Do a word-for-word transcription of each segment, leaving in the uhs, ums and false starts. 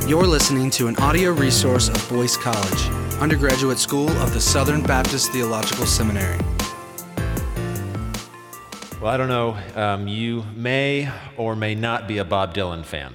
You're listening to an audio resource of Boyce College, undergraduate school of the Southern Baptist Theological Seminary. Well, I don't know, um, you may or may not be a Bob Dylan fan.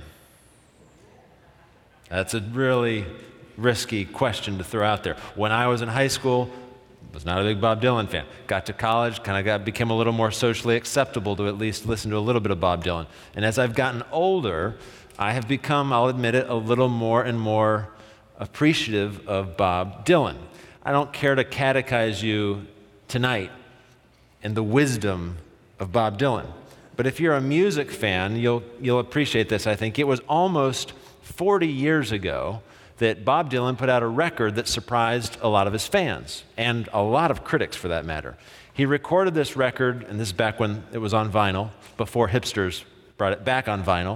That's a really risky question to throw out there. When I was in high school, I was not a big Bob Dylan fan. Got to college, kind of got became a little more socially acceptable to at least listen to a little bit of Bob Dylan. And as I've gotten older, I have become, I'll admit it, a little more and more appreciative of Bob Dylan. I don't care to catechize you tonight in the wisdom of Bob Dylan. But if you're a music fan, you'll you'll appreciate this, I think. It was almost forty years ago that Bob Dylan put out a record that surprised a lot of his fans, and a lot of critics for that matter. He recorded this record, and this is back when it was on vinyl, before hipsters brought it back on vinyl.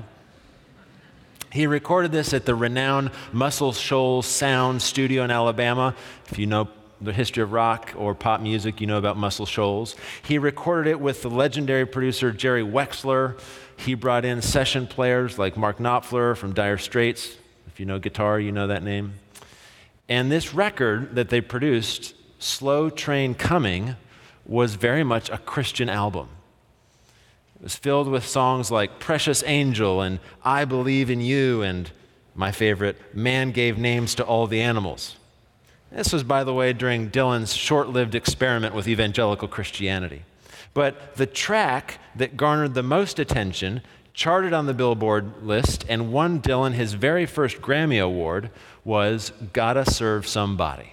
He recorded this at the renowned Muscle Shoals Sound Studio in Alabama. If you know the history of rock or pop music, you know about Muscle Shoals. He recorded it with the legendary producer Jerry Wexler. He brought in session players like Mark Knopfler from Dire Straits. If you know guitar, you know that name. And this record that they produced, Slow Train Coming, was very much a Christian album. It was filled with songs like Precious Angel and I Believe in You and my favorite, Man Gave Names to All the Animals. This was, by the way, during Dylan's short-lived experiment with evangelical Christianity. But the track that garnered the most attention charted on the Billboard list and won Dylan his very first Grammy Award was Gotta Serve Somebody.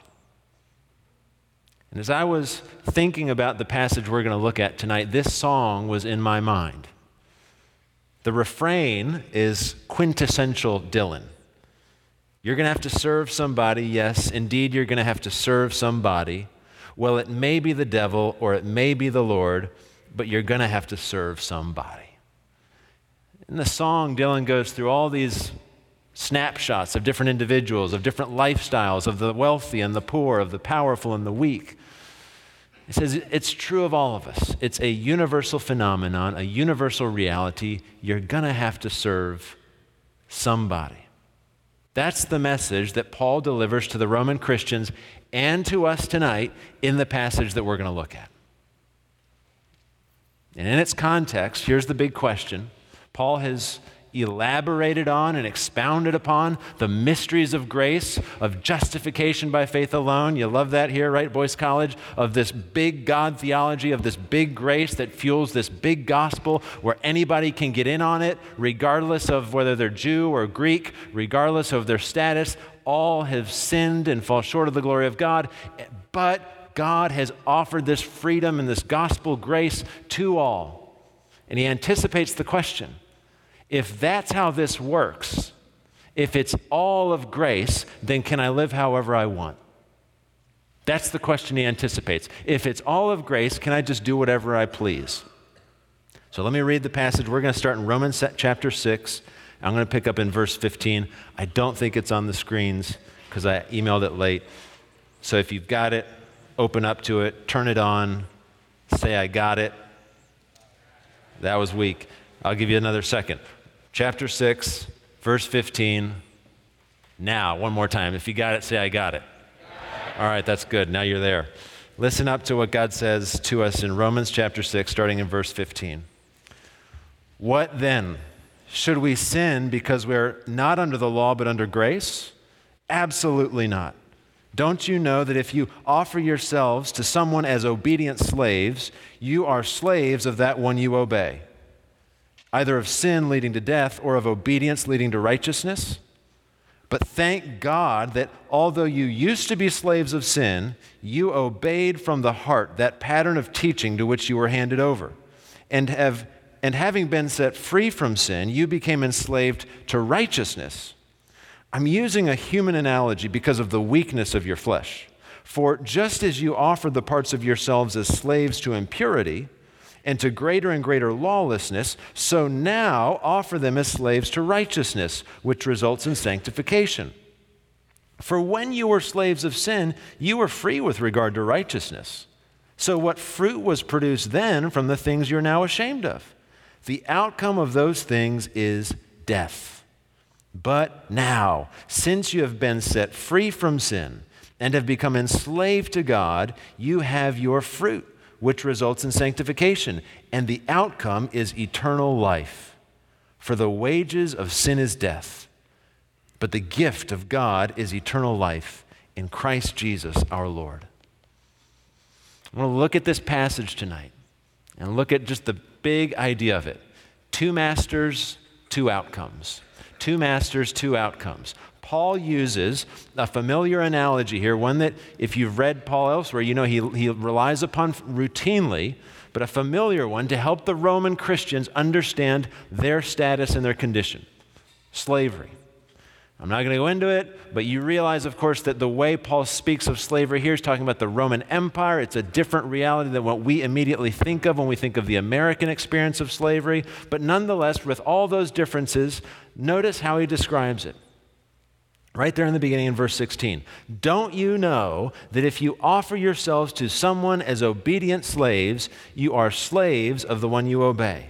And as I was thinking about the passage we're going to look at tonight, this song was in my mind. The refrain is quintessential Dylan. You're going to have to serve somebody. Yes, indeed, you're going to have to serve somebody. Well, it may be the devil or it may be the Lord, but you're going to have to serve somebody. In the song, Dylan goes through all these snapshots of different individuals, of different lifestyles, of the wealthy and the poor, of the powerful and the weak. He says it's true of all of us. It's a universal phenomenon, a universal reality. You're going to have to serve somebody. That's the message that Paul delivers to the Roman Christians and to us tonight in the passage that we're going to look at. And in its context, here's the big question. Paul has elaborated on and expounded upon the mysteries of grace, of justification by faith alone. You love that here, right, Boyce College? Of this big God theology, of this big grace that fuels this big gospel where anybody can get in on it, regardless of whether they're Jew or Greek, regardless of their status. All have sinned and fall short of the glory of God, but God has offered this freedom and this gospel grace to all. And he anticipates the question. If that's how this works, if it's all of grace, then can I live however I want? That's the question he anticipates. If it's all of grace, can I just do whatever I please? So let me read the passage. We're going to start in Romans chapter six. I'm going to pick up in verse fifteen. I don't think it's on the screens because I emailed it late. So if you've got it, open up to it, turn it on, say I got it. That was weak. I'll give you another second. Chapter six, verse fifteen. Now, one more time. If you got it, say, I got it. All right, that's good. Now you're there. Listen up to what God says to us in Romans chapter six, starting in verse fifteen. What then? Should we sin because we're not under the law but under grace? Absolutely not. Don't you know that if you offer yourselves to someone as obedient slaves, you are slaves of that one you obey? Either of sin leading to death or of obedience leading to righteousness. But thank God that although you used to be slaves of sin, you obeyed from the heart that pattern of teaching to which you were handed over. And have and having been set free from sin, you became enslaved to righteousness. I'm using a human analogy because of the weakness of your flesh. For just as you offer the parts of yourselves as slaves to impurity, and to greater and greater lawlessness, so now offer them as slaves to righteousness, which results in sanctification. For when you were slaves of sin, you were free with regard to righteousness. So what fruit was produced then from the things you're now ashamed of? The outcome of those things is death. But now, since you have been set free from sin and have become enslaved to God, you have your fruit, which results in sanctification, and the outcome is eternal life. For the wages of sin is death, but the gift of God is eternal life in Christ Jesus our Lord. I want to look at this passage tonight and look at just the big idea of it. Two masters, two outcomes. Two masters, two outcomes. Paul uses a familiar analogy here, one that if you've read Paul elsewhere, you know he, he relies upon routinely, but a familiar one to help the Roman Christians understand their status and their condition. Slavery. I'm not going to go into it, but you realize, of course, that the way Paul speaks of slavery here is talking about the Roman Empire. It's a different reality than what we immediately think of when we think of the American experience of slavery. But nonetheless, with all those differences, notice how he describes it. Right there in the beginning in verse sixteen. Don't you know that if you offer yourselves to someone as obedient slaves, you are slaves of the one you obey?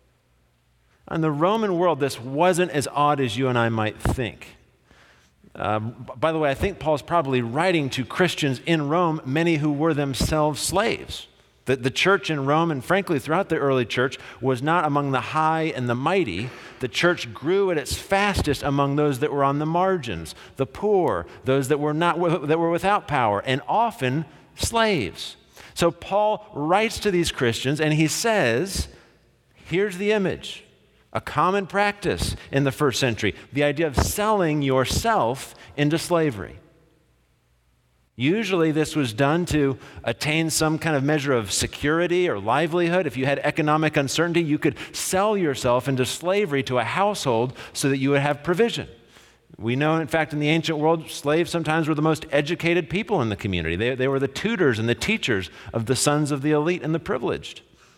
In the Roman world, this wasn't as odd as you and I might think. Uh, by the way, I think Paul's probably writing to Christians in Rome, many who were themselves slaves. The, the church in Rome, and frankly throughout the early church, was not among the high and the mighty. The church grew at its fastest among those that were on the margins, the poor, those that were not that were without power, and often slaves. So Paul writes to these Christians and he says, here's the image, a common practice in the first century, the idea of selling yourself into slavery. Usually this was done to attain some kind of measure of security or livelihood. If you had economic uncertainty, you could sell yourself into slavery to a household so that you would have provision. We know, in fact, in the ancient world, slaves sometimes were the most educated people in the community. They, they were the tutors and the teachers of the sons of the elite and the privileged.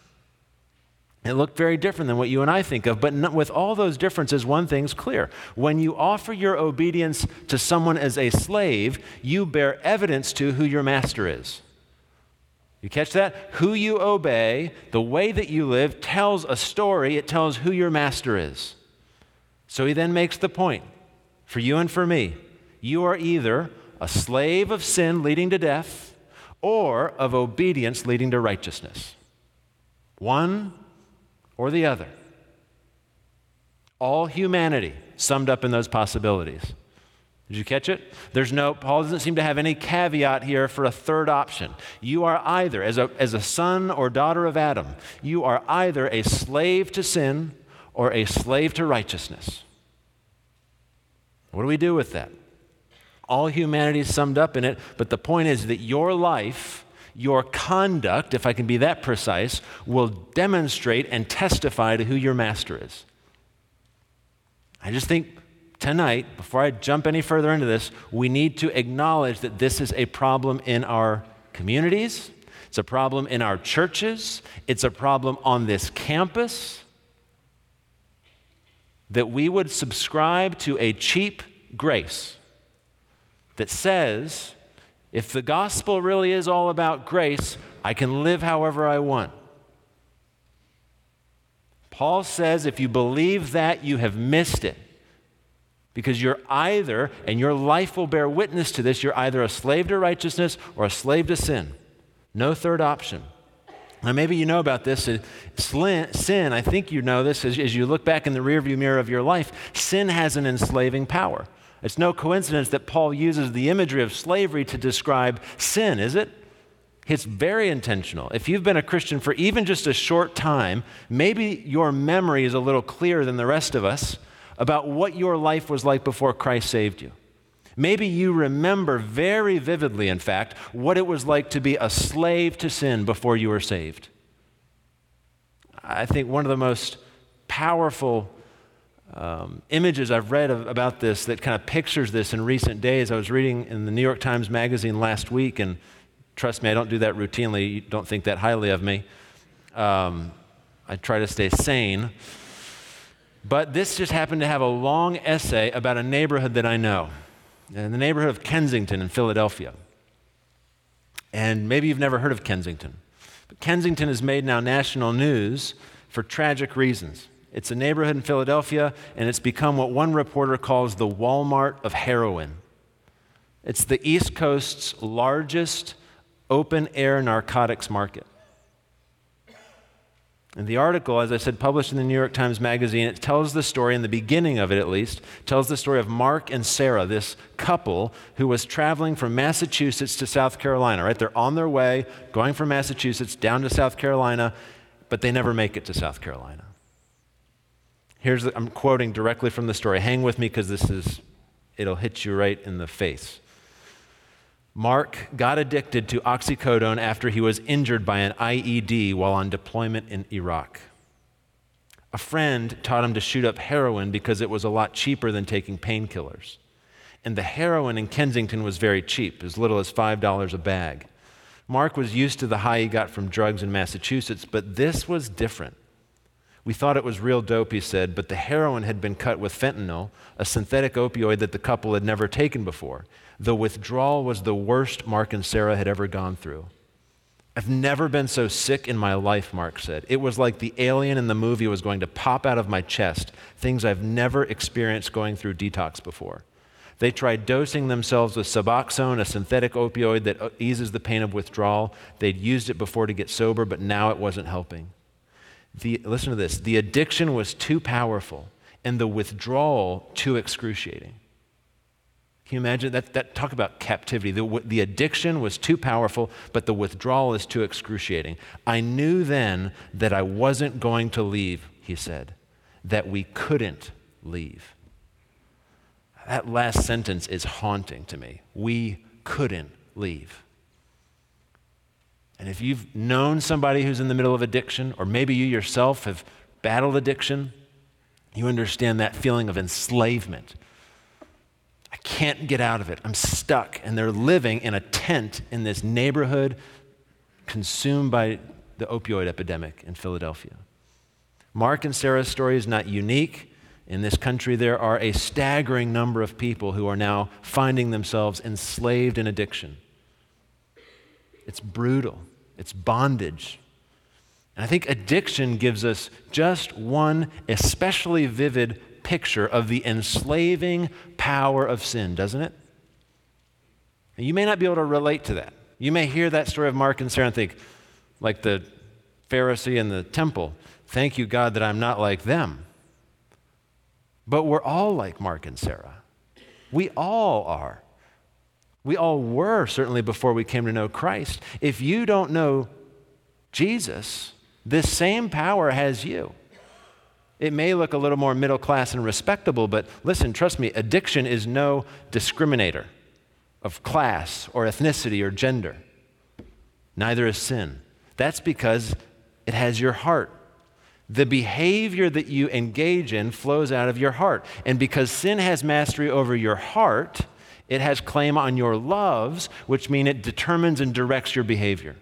It looked very different than what you and I think of, but with all those differences, one thing's clear. When you offer your obedience to someone as a slave, you bear evidence to who your master is. You catch that? Who you obey, the way that you live, tells a story. It tells who your master is. So he then makes the point, for you and for me, you are either a slave of sin leading to death or of obedience leading to righteousness. One or the other. All humanity summed up in those possibilities. Did you catch it? There's no, Paul doesn't seem to have any caveat here for a third option. You are either, as a, as a son or daughter of Adam, you are either a slave to sin or a slave to righteousness. What do we do with that? All humanity is summed up in it, but the point is that your life, your conduct, if I can be that precise, will demonstrate and testify to who your master is. I just think tonight, before I jump any further into this, we need to acknowledge that this is a problem in our communities. It's a problem in our churches. It's a problem on this campus. That we would subscribe to a cheap grace that says, if the gospel really is all about grace, I can live however I want. Paul says if you believe that, you have missed it. Because you're either, and your life will bear witness to this, you're either a slave to righteousness or a slave to sin. No third option. Now maybe you know about this. Sin, I think you know this, as, as you look back in the rearview mirror of your life, sin has an enslaving power. It's no coincidence that Paul uses the imagery of slavery to describe sin, is it? It's very intentional. If you've been a Christian for even just a short time, maybe your memory is a little clearer than the rest of us about what your life was like before Christ saved you. Maybe you remember very vividly, in fact, what it was like to be a slave to sin before you were saved. I think one of the most powerful Um, images I've read of, about this that kind of pictures this in recent days. I was reading in the New York Times Magazine last week, and trust me, I don't do that routinely. You don't think that highly of me. Um, I try to stay sane. But this just happened to have a long essay about a neighborhood that I know, in the neighborhood of Kensington in Philadelphia. And maybe you've never heard of Kensington. But Kensington has made now national news for tragic reasons. It's a neighborhood in Philadelphia, and it's become what one reporter calls the Walmart of heroin. It's the East Coast's largest open-air narcotics market. And the article, as I said, published in the New York Times Magazine, it tells the story, in the beginning of it at least, tells the story of Mark and Sarah, this couple who was traveling from Massachusetts to South Carolina, right? They're on their way, going from Massachusetts down to South Carolina, but they never make it to South Carolina. Here's, the, I'm quoting directly from the story. Hang with me because this is, it'll hit you right in the face. Mark got addicted to oxycodone after he was injured by an I E D while on deployment in Iraq. A friend taught him to shoot up heroin because it was a lot cheaper than taking painkillers. And the heroin in Kensington was very cheap, as little as five dollars a bag. Mark was used to the high he got from drugs in Massachusetts, but this was different. We thought it was real dope, he said, but the heroin had been cut with fentanyl, a synthetic opioid that the couple had never taken before. The withdrawal was the worst Mark and Sarah had ever gone through. I've never been so sick in my life, Mark said. It was like the alien in the movie was going to pop out of my chest, things I've never experienced going through detox before. They tried dosing themselves with Suboxone, a synthetic opioid that eases the pain of withdrawal. They'd used it before to get sober, but now it wasn't helping. The, listen to this. The addiction was too powerful and the withdrawal too excruciating. Can you imagine that? that talk about captivity. The, the addiction was too powerful, but the withdrawal is too excruciating. I knew then that I wasn't going to leave, he said, that we couldn't leave. That last sentence is haunting to me. We couldn't leave. And if you've known somebody who's in the middle of addiction, or maybe you yourself have battled addiction, you understand that feeling of enslavement. I can't get out of it. I'm stuck. And they're living in a tent in this neighborhood consumed by the opioid epidemic in Philadelphia. Mark and Sarah's story is not unique. In this country, there are a staggering number of people who are now finding themselves enslaved in addiction. It's brutal. It's bondage. And I think addiction gives us just one especially vivid picture of the enslaving power of sin, doesn't it? And you may not be able to relate to that. You may hear that story of Mark and Sarah and think, like the Pharisee in the temple, thank you, God, that I'm not like them. But we're all like Mark and Sarah. We all are. We all were, certainly before we came to know Christ. If you don't know Jesus, this same power has you. It may look a little more middle class and respectable, but listen, trust me, addiction is no discriminator of class or ethnicity or gender. Neither is sin. That's because it has your heart. The behavior that you engage in flows out of your heart. And because sin has mastery over your heart, it has claim on your loves, which mean it determines and directs your behavior.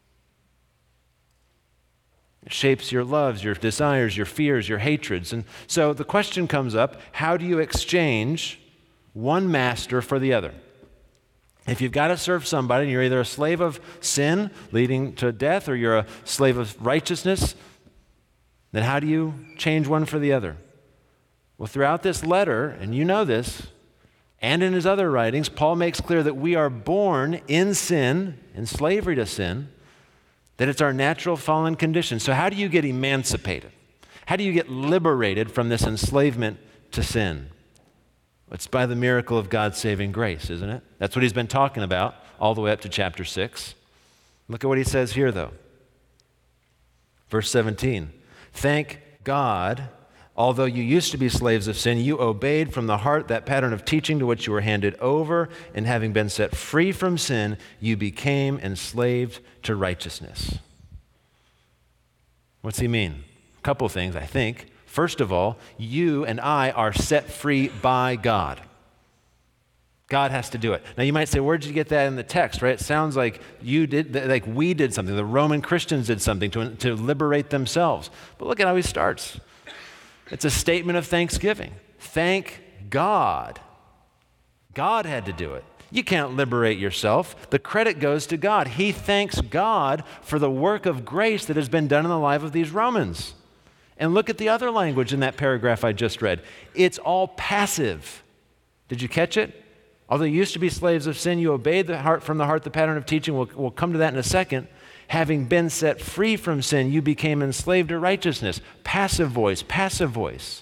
It shapes your loves, your desires, your fears, your hatreds. And so the question comes up, how do you exchange one master for the other? If you've got to serve somebody, and you're either a slave of sin leading to death, or you're a slave of righteousness, then how do you change one for the other? Well, throughout this letter, and you know this, and in his other writings, Paul makes clear that we are born in sin, in slavery to sin, that it's our natural fallen condition. So how do you get emancipated? How do you get liberated from this enslavement to sin? It's by the miracle of God's saving grace, isn't it? That's what he's been talking about all the way up to chapter six. Look at what he says here, though. Verse seventeen, thank God, although you used to be slaves of sin, you obeyed from the heart that pattern of teaching to which you were handed over, and having been set free from sin, you became enslaved to righteousness. What's he mean? A couple things, I think. First of all, you and I are set free by God. God has to do it. Now you might say, where did you get that in the text, right? It sounds like you did, like we did something. The Roman Christians did something to, to liberate themselves. But look at how he starts. It's a statement of thanksgiving. Thank God. God had to do it. You can't liberate yourself. The credit goes to God. He thanks God for the work of grace that has been done in the life of these Romans. And look at the other language in that paragraph I just read. It's all passive. Did you catch it? Although you used to be slaves of sin, you obeyed the heart from the heart the pattern of teaching. We'll, we'll come to that in a second. Having been set free from sin, you became enslaved to righteousness. Passive voice, passive voice.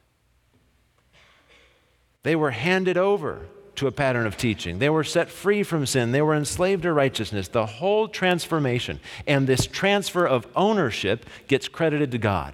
They were handed over to a pattern of teaching. They were set free from sin. They were enslaved to righteousness. The whole transformation and this transfer of ownership gets credited to God.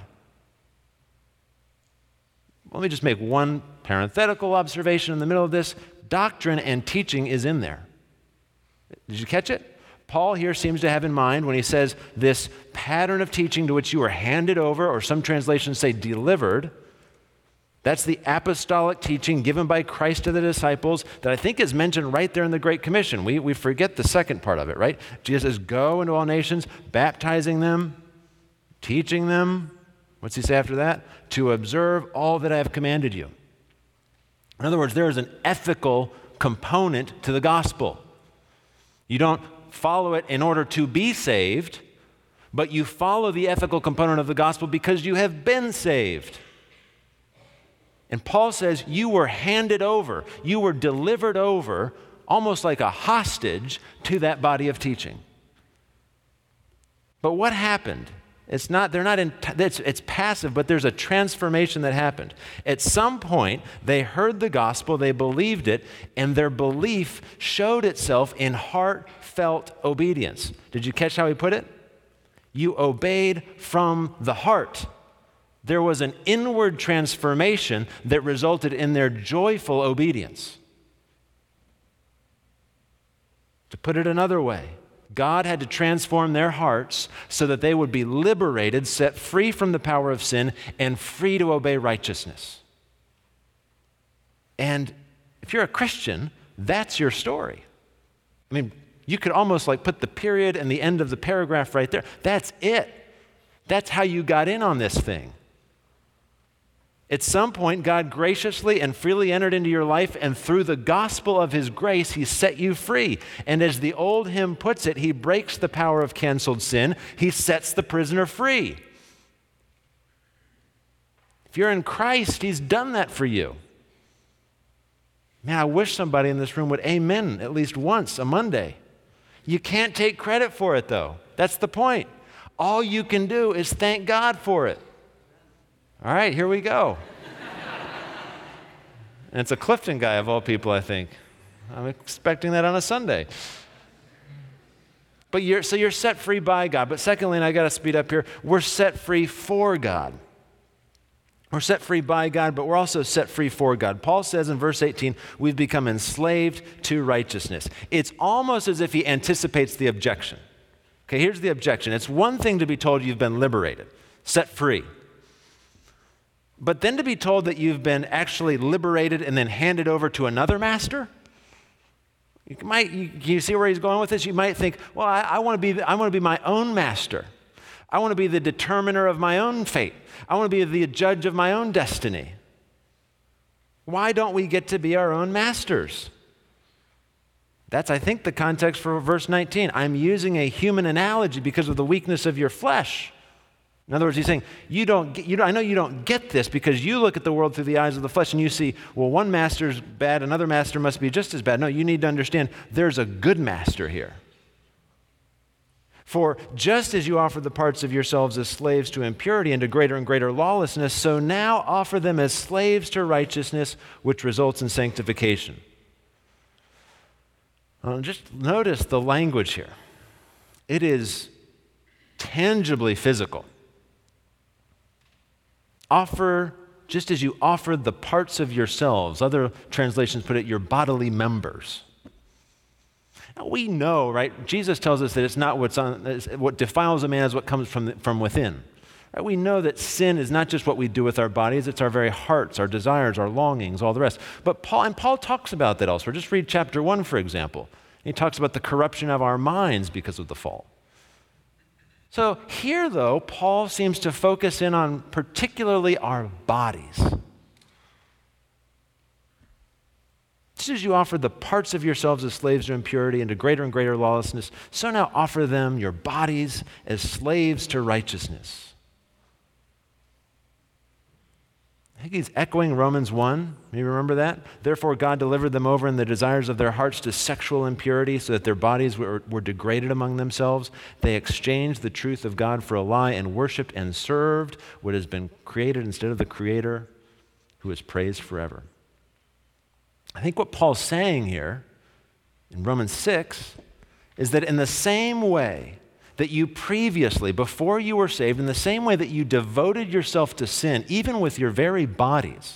Let me just make one parenthetical observation in the middle of this. Doctrine and teaching is in there. Did you catch it? Paul here seems to have in mind when he says this pattern of teaching to which you were handed over, or some translations say delivered. That's the apostolic teaching given by Christ to the disciples that I think is mentioned right there in the Great Commission. We, we forget the second part of it, right? Jesus says, go into all nations, baptizing them, teaching them. What's he say after that? To observe all that I have commanded you. In other words, there is an ethical component to the gospel. You don't follow it in order to be saved, but you follow the ethical component of the gospel because you have been saved. And Paul says you were handed over, you were delivered over, almost like a hostage to that body of teaching. But what happened? It's not, they're not in, it's, it's passive, but there's a transformation that happened. At some point, they heard the gospel, they believed it, and their belief showed itself in heartfelt obedience. Did you catch how he put it? You obeyed from the heart. There was an inward transformation that resulted in their joyful obedience. To put it another way, God had to transform their hearts so that they would be liberated, set free from the power of sin, and free to obey righteousness. And if you're a Christian, that's your story. I mean, you could almost like put the period and the end of the paragraph right there. That's it. That's how you got in on this thing. At some point, God graciously and freely entered into your life, and through the gospel of his grace, he set you free. And as the old hymn puts it, he breaks the power of canceled sin. He sets the prisoner free. If you're in Christ, he's done that for you. Man, I wish somebody in this room would amen at least once a Monday. You can't take credit for it, though. That's the point. All you can do is thank God for it. All right, here we go. And it's a Clifton guy of all people, I think. I'm expecting that on a Sunday. But you're, so you're set free by God. But secondly, and I got to speed up here, we're set free for God. We're set free by God, but we're also set free for God. Paul says in verse eighteen, we've become enslaved to righteousness. It's almost as if he anticipates the objection. Okay, here's the objection. It's one thing to be told you've been liberated, set free. But then to be told that you've been actually liberated and then handed over to another master? You might, you, you see where he's going with this? You might think, well, I, I want to be, I want to be my own master. I want to be the determiner of my own fate. I want to be the judge of my own destiny. Why don't we get to be our own masters? That's, I think, the context for verse nineteen. I'm using a human analogy because of the weakness of your flesh. In other words, he's saying, you don't get, you don't, I know you don't get this because you look at the world through the eyes of the flesh and you see, well, one master's bad, another master must be just as bad. No, you need to understand there's a good master here. For just as you offer the parts of yourselves as slaves to impurity and to greater and greater lawlessness, so now offer them as slaves to righteousness, which results in sanctification. Well, just notice the language here. It is tangibly physical. Offer, just as you offered the parts of yourselves. Other translations put it, your bodily members. Now we know, right? Jesus tells us that it's not what's on, what defiles a man is what comes from, the, from within. Right? We know that sin is not just what we do with our bodies, it's our very hearts, our desires, our longings, all the rest. But Paul, and Paul talks about that elsewhere. Just read chapter one, for example. He talks about the corruption of our minds because of the fall. So here, though, Paul seems to focus in on particularly our bodies. Just as you offer the parts of yourselves as slaves to impurity and to greater and greater lawlessness, so now offer them, your bodies, as slaves to righteousness. I think he's echoing Romans one. You remember that? Therefore, God delivered them over in the desires of their hearts to sexual impurity so that their bodies were, were degraded among themselves. They exchanged the truth of God for a lie and worshiped and served what has been created instead of the Creator, who is praised forever. I think what Paul's saying here in Romans six is that in the same way that you previously, before you were saved, in the same way that you devoted yourself to sin, even with your very bodies,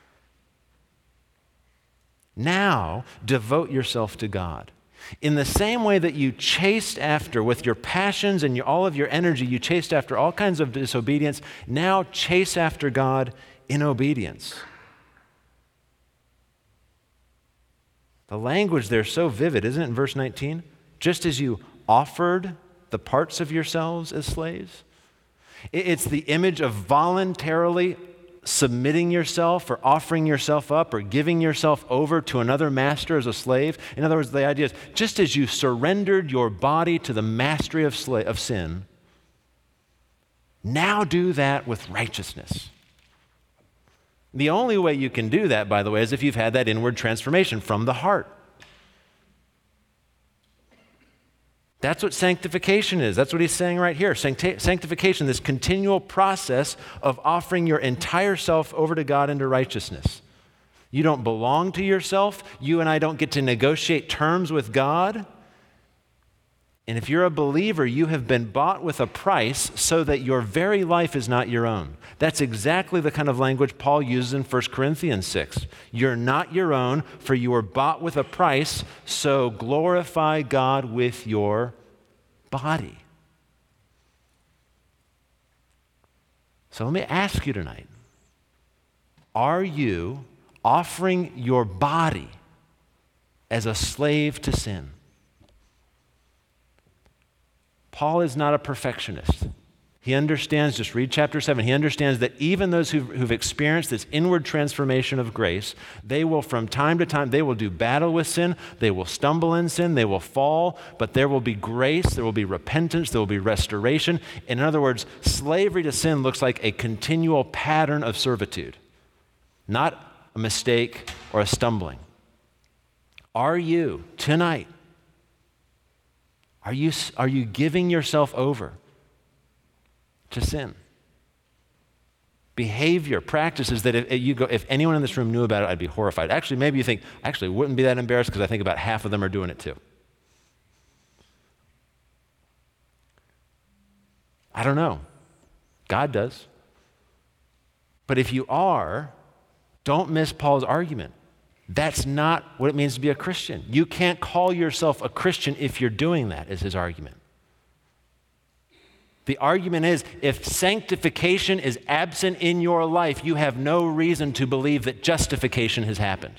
now devote yourself to God. In the same way that you chased after, with your passions and your, all of your energy, you chased after all kinds of disobedience, now chase after God in obedience. The language there is so vivid, isn't it, in verse nineteen? Just as you offered the parts of yourselves as slaves. It's the image of voluntarily submitting yourself or offering yourself up or giving yourself over to another master as a slave. In other words, the idea is just as you surrendered your body to the mastery of, sla- of sin, now do that with righteousness. The only way you can do that, by the way, is if you've had that inward transformation from the heart. That's what sanctification is. That's what he's saying right here. Sancti- sanctification, this continual process of offering your entire self over to God into righteousness. You don't belong to yourself. You and I don't get to negotiate terms with God. And if you're a believer, you have been bought with a price so that your very life is not your own. That's exactly the kind of language Paul uses in First Corinthians six. You're not your own, for you were bought with a price, so glorify God with your body. So let me ask you tonight, are you offering your body as a slave to sin? Paul is not a perfectionist. He understands, just read chapter seven, he understands that even those who've, who've experienced this inward transformation of grace, they will from time to time, they will do battle with sin, they will stumble in sin, they will fall, but there will be grace, there will be repentance, there will be restoration. In other words, slavery to sin looks like a continual pattern of servitude, not a mistake or a stumbling. Are you, tonight, Are you, are you giving yourself over to sin? Behavior, practices that if you go, if anyone in this room knew about it, I'd be horrified. Actually, maybe you think, actually, wouldn't be that embarrassed because I think about half of them are doing it too. I don't know. God does. But if you are, don't miss Paul's argument. That's not what it means to be a Christian. You can't call yourself a Christian if you're doing that, is his argument. The argument is, if sanctification is absent in your life, you have no reason to believe that justification has happened.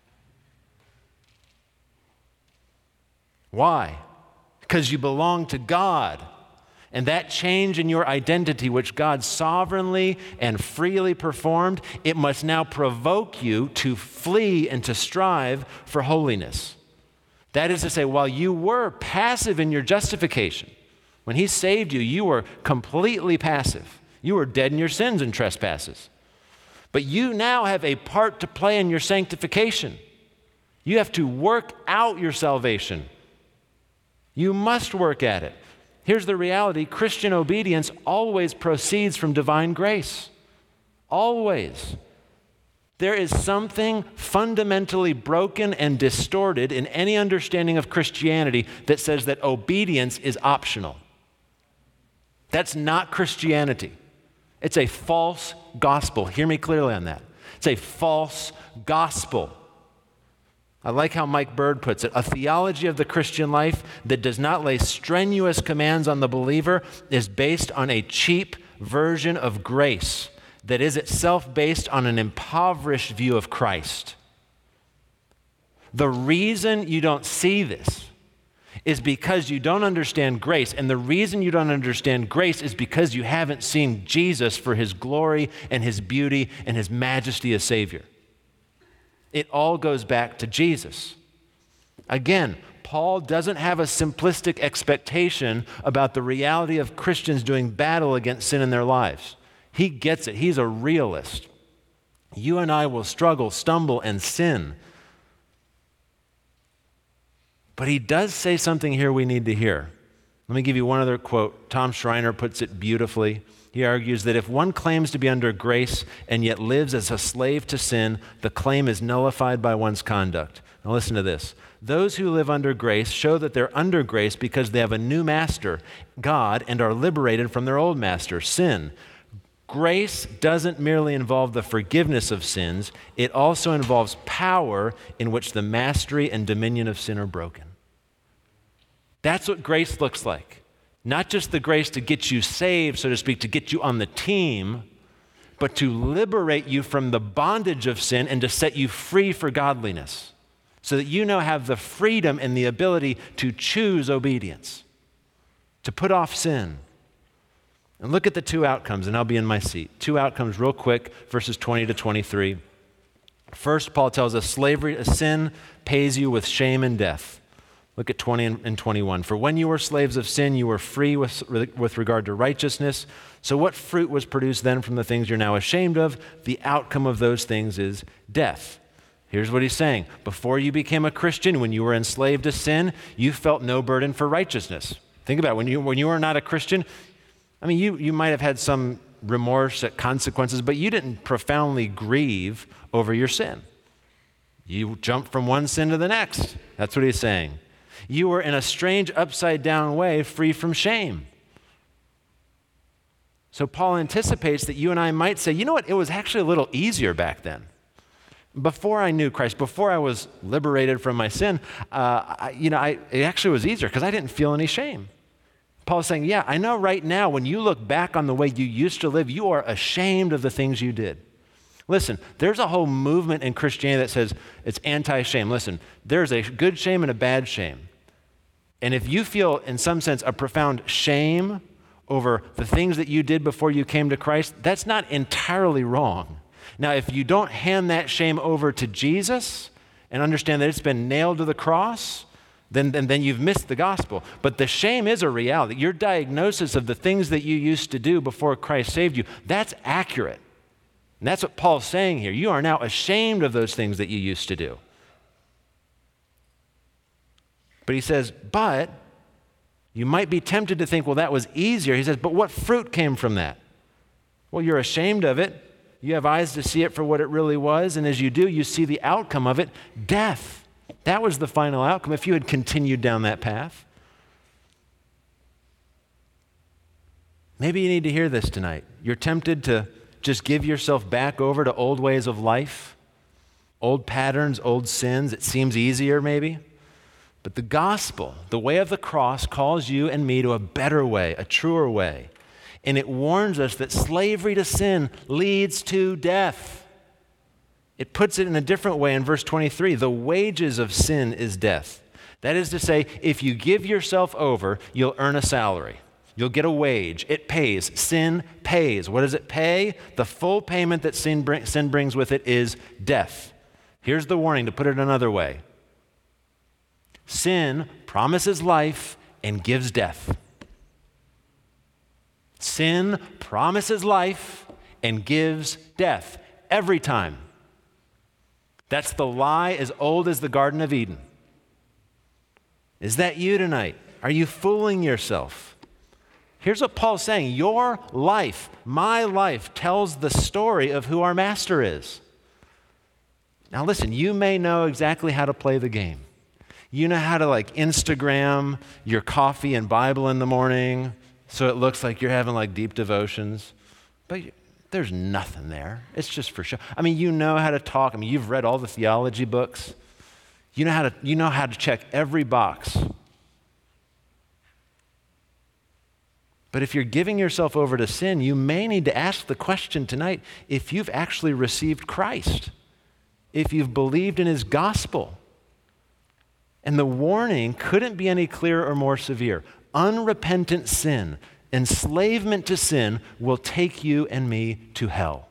Why? Because you belong to God. And that change in your identity, which God sovereignly and freely performed, it must now provoke you to flee and to strive for holiness. That is to say, while you were passive in your justification, when he saved you, you were completely passive. You were dead in your sins and trespasses. But you now have a part to play in your sanctification. You have to work out your salvation. You must work at it. Here's the reality: Christian obedience always proceeds from divine grace. Always. There is something fundamentally broken and distorted in any understanding of Christianity that says that obedience is optional. That's not Christianity. It's a false gospel. Hear me clearly on that. It's a false gospel. I like how Mike Bird puts it. A theology of the Christian life that does not lay strenuous commands on the believer is based on a cheap version of grace that is itself based on an impoverished view of Christ. The reason you don't see this is because you don't understand grace. And the reason you don't understand grace is because you haven't seen Jesus for his glory and his beauty and his majesty as Savior. It all goes back to Jesus. Again, Paul doesn't have a simplistic expectation about the reality of Christians doing battle against sin in their lives. He gets it. He's a realist. You and I will struggle, stumble, and sin. But he does say something here we need to hear. Let me give you one other quote. Tom Schreiner puts it beautifully. He argues that if one claims to be under grace and yet lives as a slave to sin, the claim is nullified by one's conduct. Now listen to this. Those who live under grace show that they're under grace because they have a new master, God, and are liberated from their old master, sin. Grace doesn't merely involve the forgiveness of sins, it also involves power in which the mastery and dominion of sin are broken. That's what grace looks like. Not just the grace to get you saved, so to speak, to get you on the team, but to liberate you from the bondage of sin and to set you free for godliness, so that you now have the freedom and the ability to choose obedience, to put off sin. And look at the two outcomes, and I'll be in my seat. Two outcomes real quick, verses twenty to twenty-three. First, Paul tells us slavery, sin pays you with shame and death. Look at twenty and twenty-one. For when you were slaves of sin, you were free with, with regard to righteousness. So what fruit was produced then from the things you're now ashamed of? The outcome of those things is death. Here's what he's saying. Before you became a Christian, when you were enslaved to sin, you felt no burden for righteousness. Think about it. When you, when you were not a Christian, I mean, you, you might have had some remorse at consequences, but you didn't profoundly grieve over your sin. You jumped from one sin to the next. That's what he's saying. You were in a strange upside-down way free from shame. So Paul anticipates that you and I might say, you know what, it was actually a little easier back then. Before I knew Christ, before I was liberated from my sin, uh, I, you know, I, it actually was easier because I didn't feel any shame. Paul's saying, yeah, I know right now when you look back on the way you used to live, you are ashamed of the things you did. Listen, there's a whole movement in Christianity that says it's anti-shame. Listen, there's a good shame and a bad shame. And if you feel, in some sense, a profound shame over the things that you did before you came to Christ, that's not entirely wrong. Now, if you don't hand that shame over to Jesus and understand that it's been nailed to the cross, then, then, then you've missed the gospel. But the shame is a reality. Your diagnosis of the things that you used to do before Christ saved you, that's accurate. And that's what Paul's saying here. You are now ashamed of those things that you used to do. But he says, but you might be tempted to think, well, that was easier. He says, but what fruit came from that? Well, you're ashamed of it. You have eyes to see it for what it really was. And as you do, you see the outcome of it, death. That was the final outcome if you had continued down that path. Maybe you need to hear this tonight. You're tempted to just give yourself back over to old ways of life, old patterns, old sins. It seems easier maybe. But the gospel, the way of the cross, calls you and me to a better way, a truer way. And it warns us that slavery to sin leads to death. It puts it in a different way in verse twenty-three. The wages of sin is death. That is to say, if you give yourself over, you'll earn a salary. You'll get a wage. It pays. Sin pays. What does it pay? The full payment that sin, bring, sin brings with it is death. Here's the warning to put it another way. Sin promises life and gives death. Sin promises life and gives death every time. That's the lie as old as the Garden of Eden. Is that you tonight? Are you fooling yourself? Here's what Paul's saying. Your life, my life, tells the story of who our master is. Now listen, you may know exactly how to play the game. You know how to like Instagram your coffee and Bible in the morning so it looks like you're having like deep devotions. But there's nothing there. It's just for show. I mean, you know how to talk. I mean, you've read all the theology books. You know how to, you know how to check every box. But if you're giving yourself over to sin, you may need to ask the question tonight if you've actually received Christ, if you've believed in his gospel. And the warning couldn't be any clearer or more severe. Unrepentant sin, enslavement to sin, will take you and me to hell.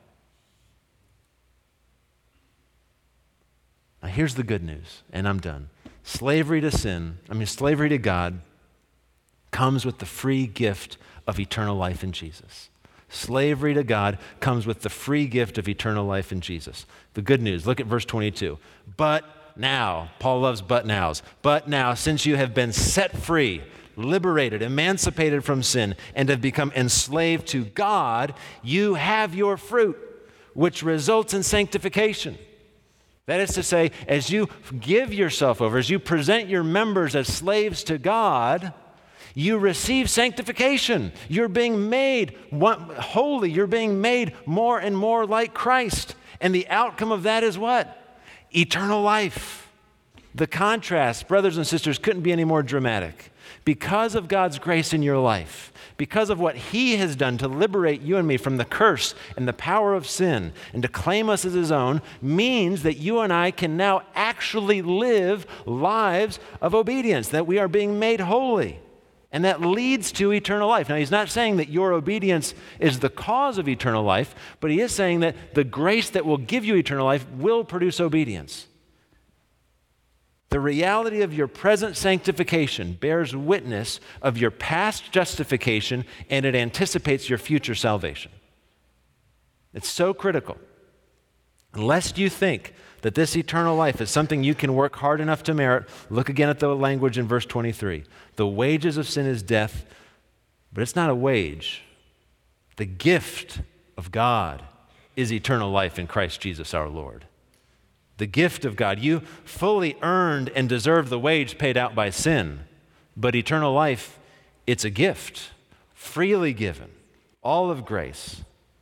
Now here's the good news, and I'm done. Slavery to sin, I mean slavery to God, comes with the free gift of eternal life in Jesus. Slavery to God comes with the free gift of eternal life in Jesus. The good news, look at verse twenty-two. But now, Paul loves but nows. But now, since you have been set free, liberated, emancipated from sin, and have become enslaved to God, you have your fruit, which results in sanctification. That is to say, as you give yourself over, as you present your members as slaves to God, you receive sanctification. You're being made holy. You're being made more and more like Christ. And the outcome of that is what? Eternal life. The contrast, brothers and sisters, couldn't be any more dramatic. Because of God's grace in your life, because of what He has done to liberate you and me from the curse and the power of sin and to claim us as His own, means that you and I can now actually live lives of obedience, that we are being made holy. And that leads to eternal life. Now, He's not saying that your obedience is the cause of eternal life, but He is saying that the grace that will give you eternal life will produce obedience. The reality of your present sanctification bears witness of your past justification, and it anticipates your future salvation. It's so critical. Lest you think that this eternal life is something you can work hard enough to merit, look again at the language in verse twenty-three. The wages of sin is death, but it's not a wage. The gift of God is eternal life in Christ Jesus our Lord. The gift of God. You fully earned and deserved the wage paid out by sin, but eternal life, it's a gift, freely given, all of grace.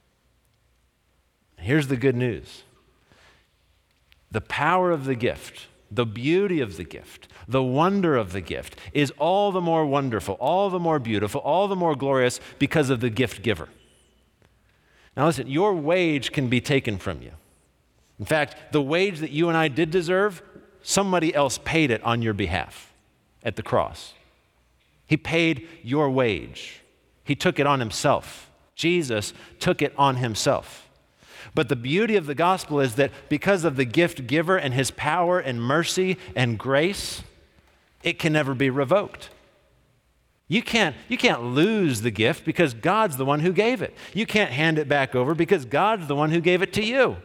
Here's the good news. The power of the gift, the beauty of the gift, the wonder of the gift is all the more wonderful, all the more beautiful, all the more glorious because of the gift giver. Now listen, your wage can be taken from you. In fact, the wage that you and I did deserve, somebody else paid it on your behalf at the cross. He paid your wage. He took it on Himself. Jesus took it on Himself. But the beauty of the gospel is that because of the gift giver and His power and mercy and grace, it can never be revoked. You can't, you can't lose the gift because God's the one who gave it. You can't hand it back over because God's the one who gave it to you.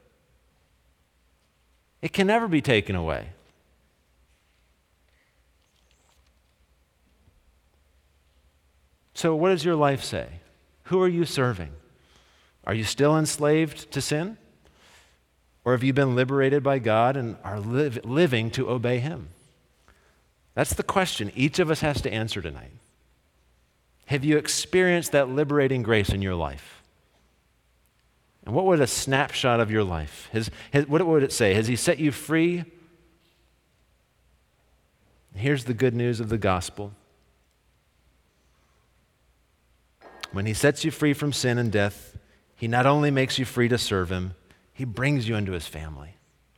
It can never be taken away. So what does your life say? Who are you serving? Are you still enslaved to sin? Or have you been liberated by God and are live, living to obey Him? That's the question each of us has to answer tonight. Have you experienced that liberating grace in your life? And what would a snapshot of your life, has, has, what would it say? Has He set you free? Here's the good news of the gospel. When He sets you free from sin and death, He not only makes you free to serve Him, He brings you into His family.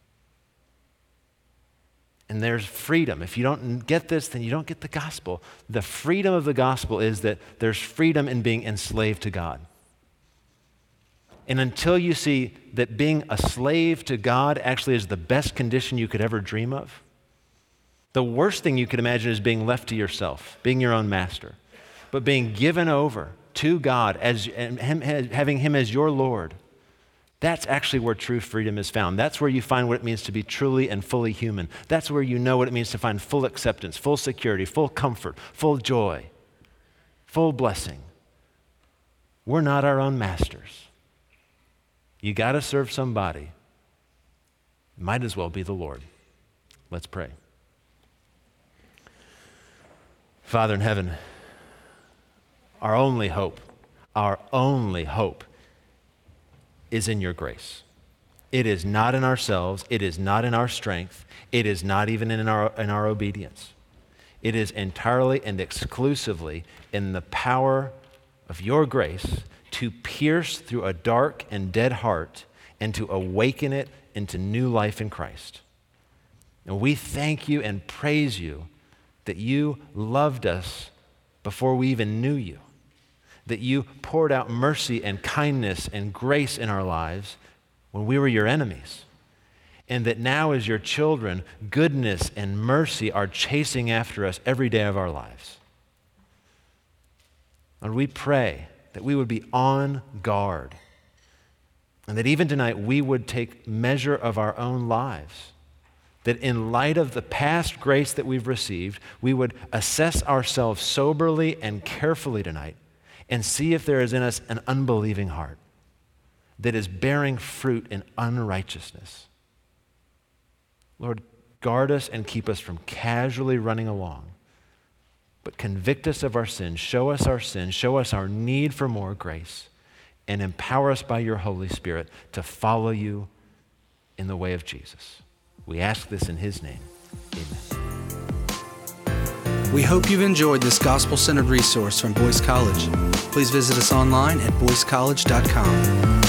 And there's freedom. If you don't get this, then you don't get the gospel. The freedom of the gospel is that there's freedom in being enslaved to God. And until you see that being a slave to God actually is the best condition you could ever dream of, the worst thing you could imagine is being left to yourself, being your own master, but being given over to God as and him, having Him as your Lord. That's actually where true freedom is found. That's where you find what it means to be truly and fully human. That's where you know what it means to find full acceptance, full security, full comfort, full joy, full blessing. We're not our own masters. You got to serve somebody. Might as well be the Lord. Let's pray. Father in heaven, our only hope, our only hope is in your grace. It is not in ourselves. It is not in our strength. It is not even in our, in our obedience. It is entirely and exclusively in the power of your grace to pierce through a dark and dead heart and to awaken it into new life in Christ. And we thank you and praise you that you loved us before we even knew you, that you poured out mercy and kindness and grace in our lives when we were your enemies, and that now as your children, goodness and mercy are chasing after us every day of our lives. And we pray that we would be on guard, and that even tonight we would take measure of our own lives, that in light of the past grace that we've received, we would assess ourselves soberly and carefully tonight and see if there is in us an unbelieving heart that is bearing fruit in unrighteousness. Lord, guard us and keep us from casually running along, but convict us of our sin, show us our sin, show us our need for more grace, and empower us by your Holy Spirit to follow you in the way of Jesus. We ask this in his name. Amen. We hope you've enjoyed this gospel-centered resource from Boyce College. Please visit us online at boyce college dot com.